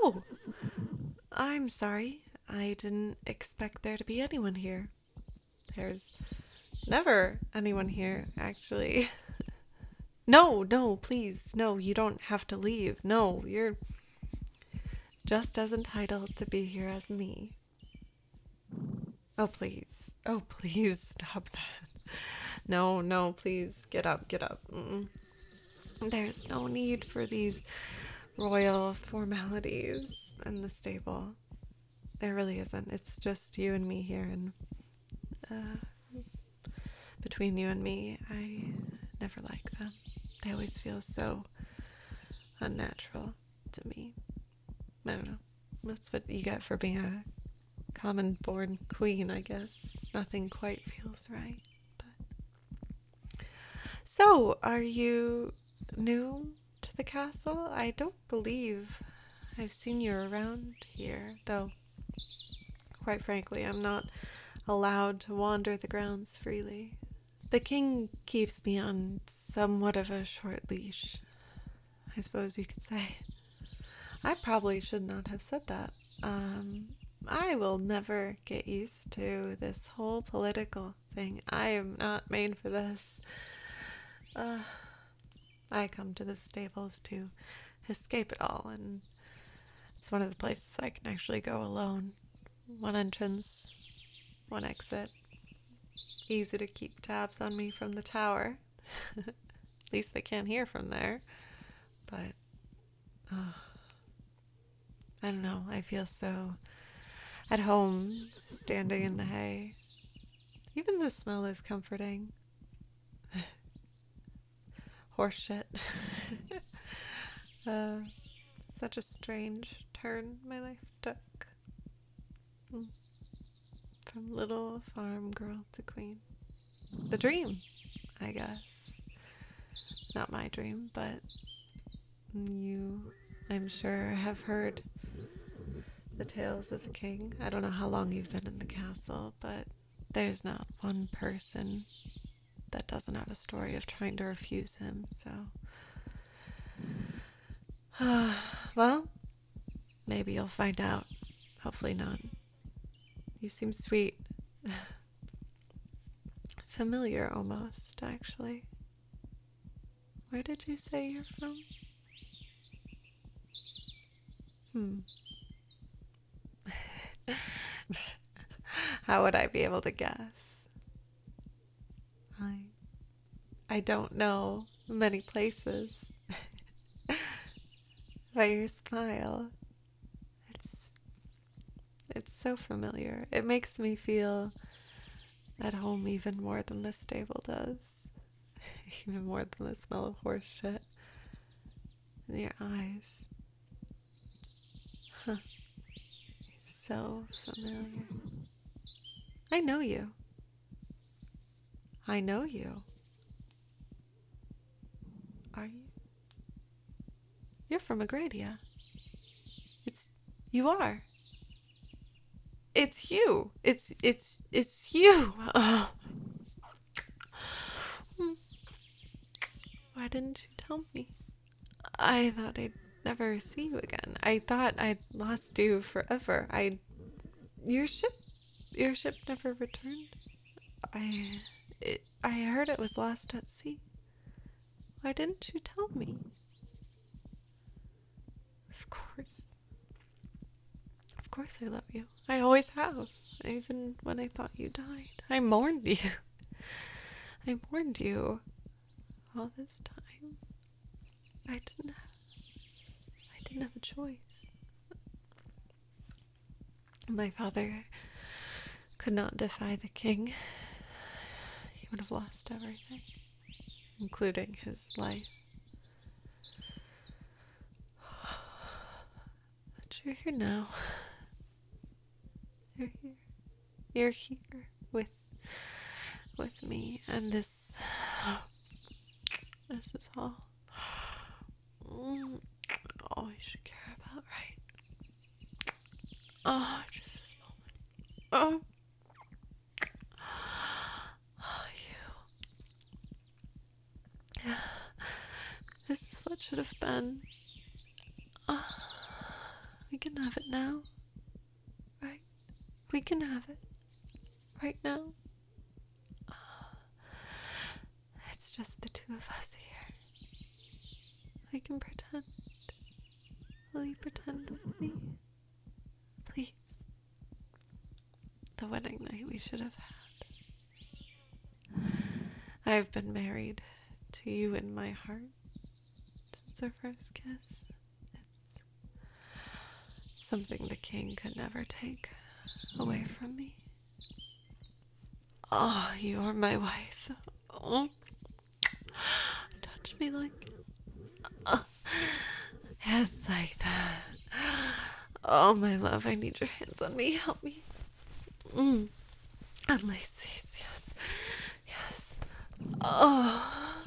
Oh, I'm sorry. I didn't expect there to be anyone here. There's never anyone here, actually. No, no, please. No, you don't have to leave. No, you're just as entitled to be here as me. Oh, please. Oh, please stop that. No, no, please. Get up, get up. Mm-mm. There's no need for these royal formalities in the stable. There really isn't. It's just you and me here, and between you and me, I never like them. They always feel so unnatural to me. I don't know. That's what you get for being a common born queen, I guess. Nothing quite feels right. But so, are you new to the castle? I don't believe I've seen you around here, though quite frankly, I'm not allowed to wander the grounds freely. The king keeps me on somewhat of a short leash, I suppose you could say. I probably should not have said that. I will never get used to this whole political thing. I am not made for this. I come to the stables to escape it all, and it's one of the places I can actually go alone. One entrance, one exit. Easy to keep tabs on me from the tower. At least they can't hear from there. But, I don't know. I feel so at home standing in the hay. Even the smell is comforting. Horse shit. Such a strange turn my life took. From little farm girl to queen. The dream, I guess. Not my dream, but you, I'm sure, have heard the tales of the king. I don't know how long you've been in the castle, but there's not one person that doesn't have a story of trying to refuse him, so... well, maybe you'll find out. Hopefully not. You seem sweet. Familiar almost, actually. Where did you say you're from? How would I be able to guess? I don't know many places. But your smile, it's so familiar. It makes me feel at home even more than the stable does. Even more than the smell of horse shit. And your eyes. Huh. So familiar. I know you. I know you. Are you? You're from Agradia. You are. It's you. It's you. Oh. Why didn't you tell me? I thought I'd never see you again. I thought I'd lost you forever. Your ship never returned. I heard it was lost at sea. Why didn't you tell me? Of course I love you. I always have. Even when I thought you died. I mourned you. I mourned you all this time. I didn't have a choice. My father could not defy the king. He would have lost everything, including his life. But you're here now. You're here. You're here with me, and this is all you should care about, right? Oh, just this moment. You. This is what should have been. We can have it now, right? We can have it right now. It's just the two of us here. We can pretend. Will you pretend with me? Please. The wedding night we should have had. I've been married to you in my heart since our first kiss. It's something the king could never take away from me. Oh, you're my wife. Oh, touch me like... Oh, yes, like that. Oh, my love, I need your hands on me. Help me. Unlace these, yes. Yes. Oh.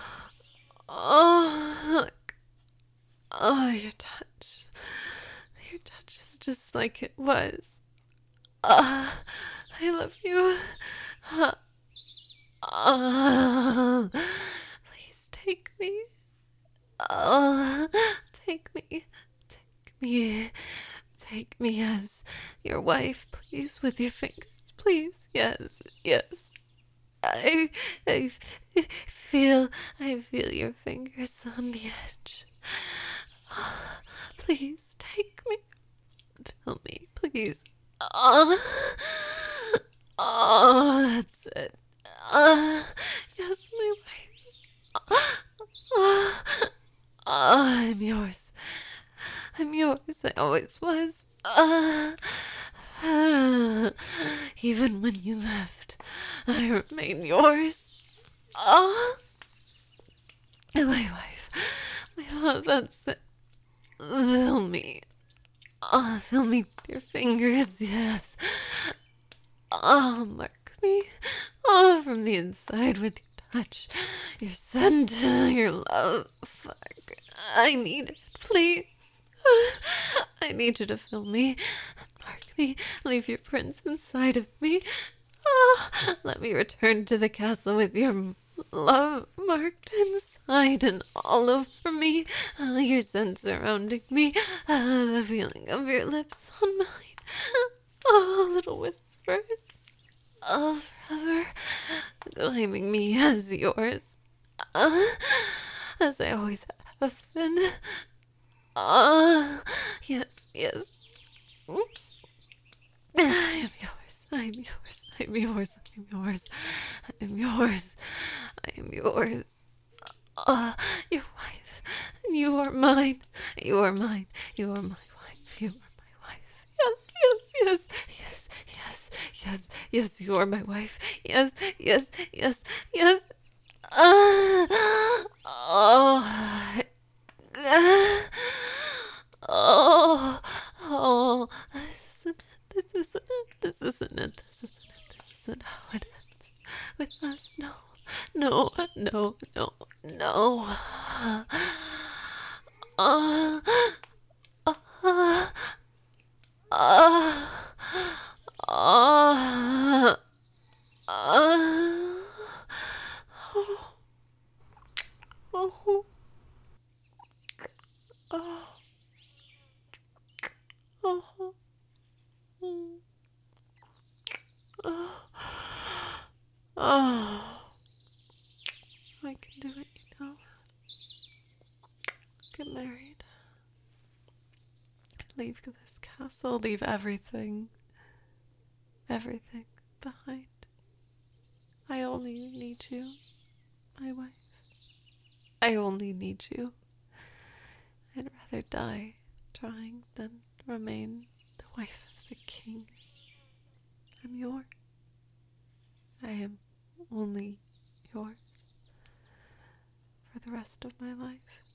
Oh. Oh, your touch. Your touch is just like it was. I love you. Please take me. Take me. Take me. Take me as your wife, please, with your fingers. Please, yes, yes. I feel your fingers on the edge. Please take me. Feel me, please. That's it. Yes, my wife. I'm yours. I'm yours. I always was. Even when you left, I remain yours. My wife. My love, that's it. Fill me. Fill me with your fingers, yes. Mark me. From the inside with your touch, your scent, your love. Fuck. I need it, please. I need you to fill me and mark me. Leave your prints inside of me. Let me return to the castle with your love marked inside and all over me. Your scent surrounding me. The feeling of your lips on mine. Little whispers of forever claiming me as yours. As I always have been. Yes, yes. I am yours. I am yours. I am yours. I am yours. I am yours. I am yours. Your wife. You are mine. You are mine. You are my wife. You are my wife. Yes, yes, yes, yes, yes, yes, yes, you are my wife. Yes, yes, yes, yes. This isn't it. This isn't it. This isn't it. This isn't how it ends with us. No, no, no, no, no. Uh, uh, uh, uh, oh, oh, oh, oh, oh. I can do it, you know. Get married. Leave this castle. Leave everything. Everything behind. I only need you, my wife. I only need you. I'd rather die trying than remain the wife of the king. I'm yours. I am only yours for the rest of my life.